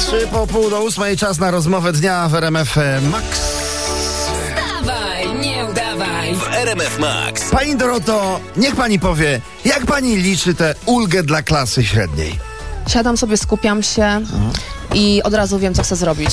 7:03 czas na rozmowę dnia w RMF Max. Dawaj, nie udawaj. W RMF Max. Pani Doroto, niech pani powie, jak pani liczy tę ulgę dla klasy średniej? Siadam sobie, skupiam się i od razu wiem, co chcę zrobić.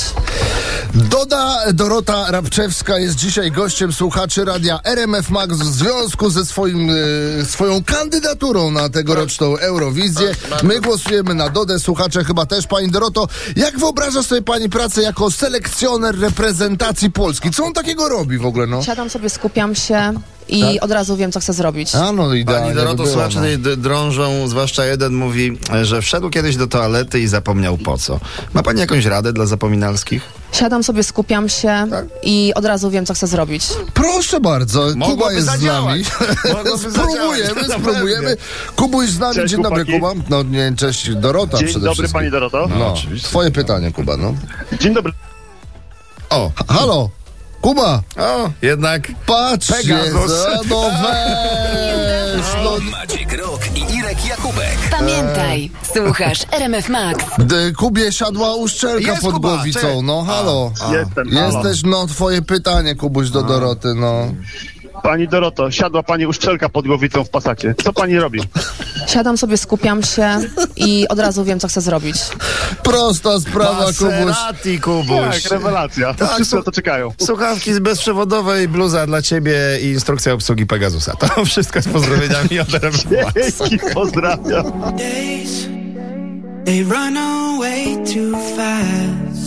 Dorota Rabczewska jest dzisiaj gościem słuchaczy radia RMF Max w związku ze swoją kandydaturą na tegoroczną Eurowizję. My głosujemy na Dodę, słuchacze chyba też. Pani Doroto, jak wyobraża sobie pani pracę jako selekcjoner reprezentacji Polski? Co on takiego robi w ogóle, no? Siadam sobie, skupiam się i od razu wiem, co chcę zrobić. A no idealnie. Pani Doroto, by było, słuchacze no. tej drążą, zwłaszcza jeden mówi, że wszedł kiedyś do toalety i zapomniał po co. Ma pani jakąś radę dla zapominalskich? Siadam sobie, skupiam się i od razu wiem, co chcę zrobić. Proszę bardzo, Kuba Mogłoby jest zadziałać. z nami. Spróbujemy. Kubuś z nami. Cześć, Dzień dobry, chłopaki. Kuba. No nie, cześć, Dorota Dzień przede dobry, wszystkim. pani Doroto. No, oczywiście. twoje pytanie, Kuba, no. Dzień dobry. O, Halo, Kuba, jednak patrz, Pegasus. no weź, no. Maciek Rok i Irek Jakubek. Pamiętaj, słuchasz RMF Max. Kubie siadła uszczelka Jest pod Kuba, głowicą, czekaj. no halo. Jestem. halo. Jesteś, no, twoje pytanie, Kubuś, do Doroty, no. Pani Doroto, siadła pani uszczelka pod głowicą w Passacie. Co pani robi? Siadam sobie, skupiam się i od razu wiem, co chcę zrobić. Prosta sprawa, Kubuś. Maserati, Kubuś. Tak, rewelacja. Tak, Wszyscy na to czekają. Słuchawki z bezprzewodowej, bluza dla ciebie i instrukcja obsługi Pegasusa. To wszystko z pozdrowieniami od RMF Max. Dzięki, pozdrawiam. Days, they run away too fast.